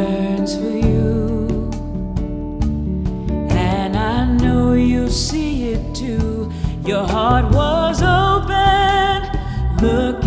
yearns for you, and I know you see it too. Your heart was open. Look